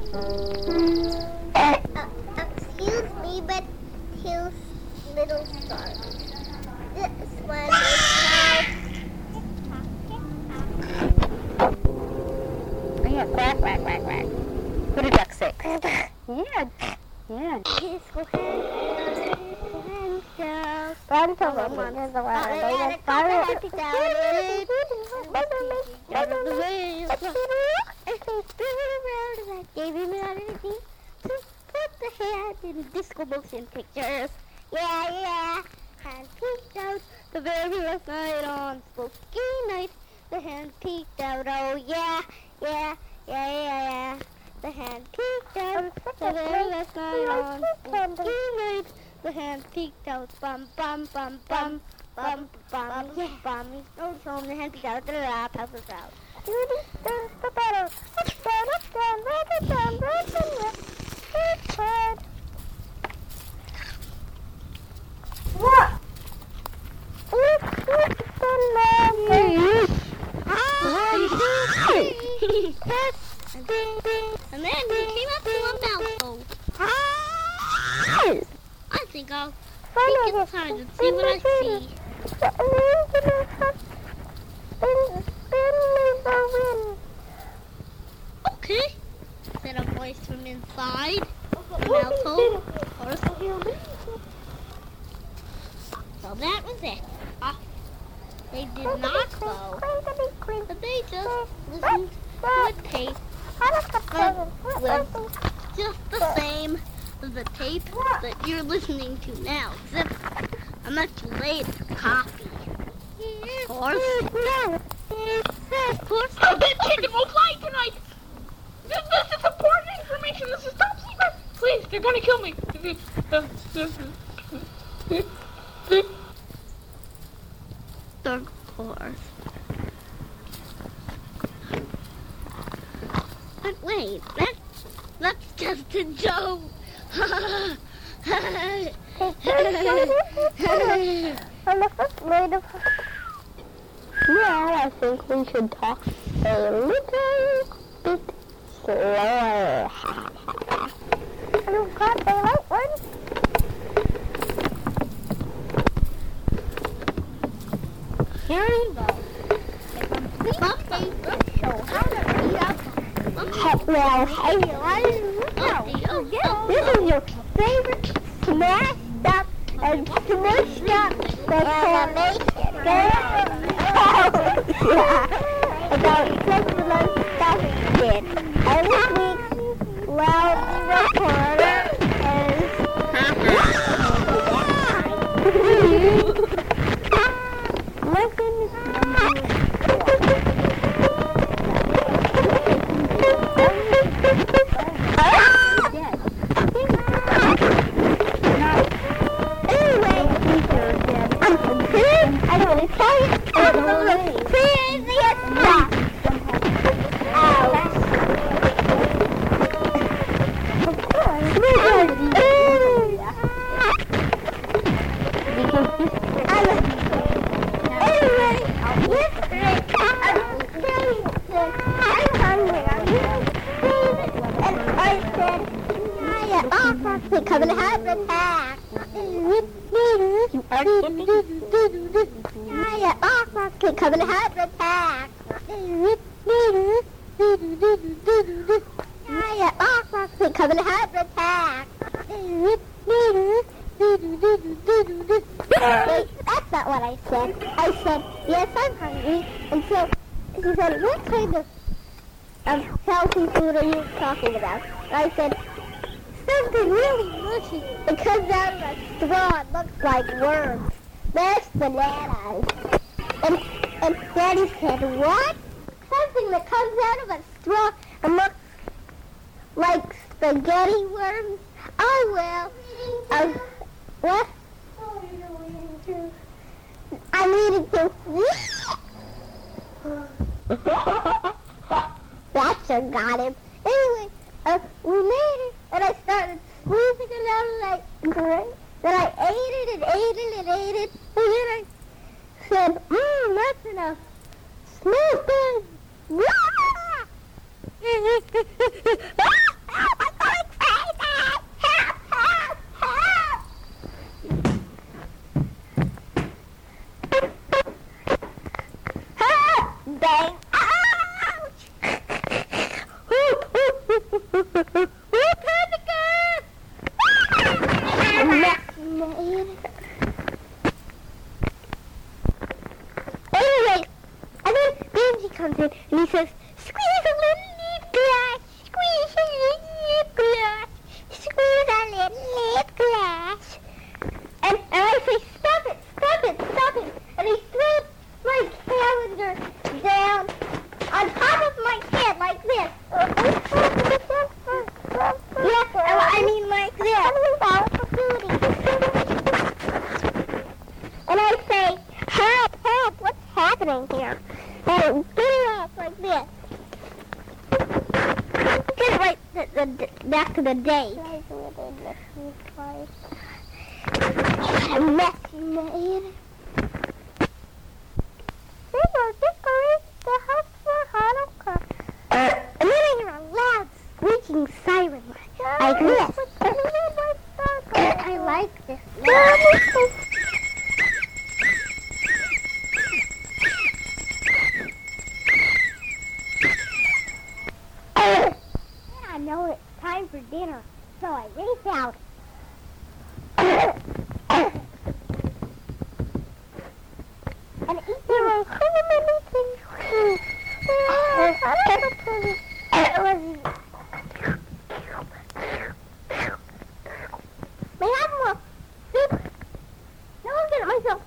Excuse me, but two little stars. This one is Yeah, quack, quack, quack, quack. What did duck say? Yeah. Disco hand. Run to the one in the Disco motion pictures. Yeah. Hand peeked out the very last night on spooky night. The hand peeked out. Oh yeah. The hand peeked out the very last night on spooky night. The hand peeked out. Bum. Yeah, bum. Oh, so the hand peeked out. Help us out. What? And then we came up to a mouthful. I think I'll peek inside and see what I see. Okay, said a voice from inside the mouthful. So that was it. They did not go, but they just listened to a tape was just the same as the tape that you're listening to now, except a much later copy. Of course. Oh, that chicken will fly tonight! This is important information. This is top secret. Please, they're gonna kill me. Of course. But wait, that's just a joke. Now I think we should talk a little bit slower. You've got the right one. Here you go. A complete update show how to read up. Well, this is your favorite smashed up and smushed up about sexual stuff did. And this week's loud reporter Come and have a attack. Come and have a attack. Come and have a attack. That's not what I said. I said, yes, I'm hungry. And so she said, what kind of healthy food are you talking about? And I said, something really mushy. It comes out of a straw. It looks like worms. Mashed bananas. And Daddy said, what? Something that comes out of a straw and looks like spaghetti worms? Oh, well. What? I'm eating too. That sure got him. Anyway, we made it, and I started squeezing it out like great. Then I ate it and ate it and ate it, and then I said, that's enough. Smooth thing. back to the day. A mess you made. We will decorate the house for Hanukkah. And then I hear a loud squeaking siren like this. I like this. I know it's time for dinner, so I race out. And eat so many things. May I have more soup? No, I'll get it myself.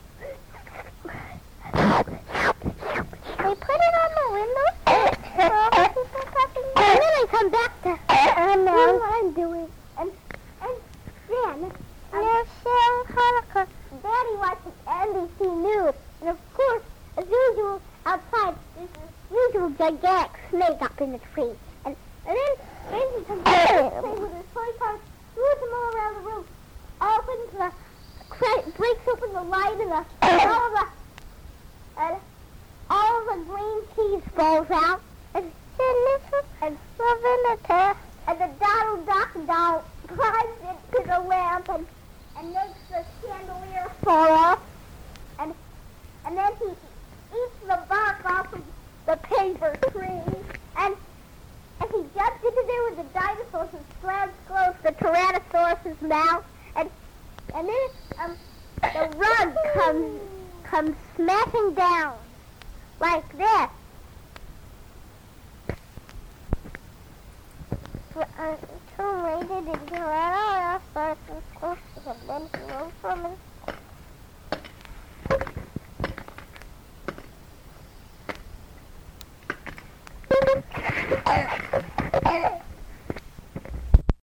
They put it on the window. And then I come back to what I'm doing. And then, Hanukkah. Daddy watches NBC News. And of course, as usual, outside, there's this usual gigantic snake up in the tree. And then Benji comes back and plays with his toy cars, throws them all around the room, opens the, breaks open the light and all the green cheese falls out. And the Donald Duck doll climbs into the lamp and makes the chandelier fall off. And then he eats the bark off of the paper tree. And he jumps into there with the dinosaurs and slams close the Tyrannosaurus's mouth. And then the rug comes smashing down like this. Rated in Tyrannosaurus close to the bench from him.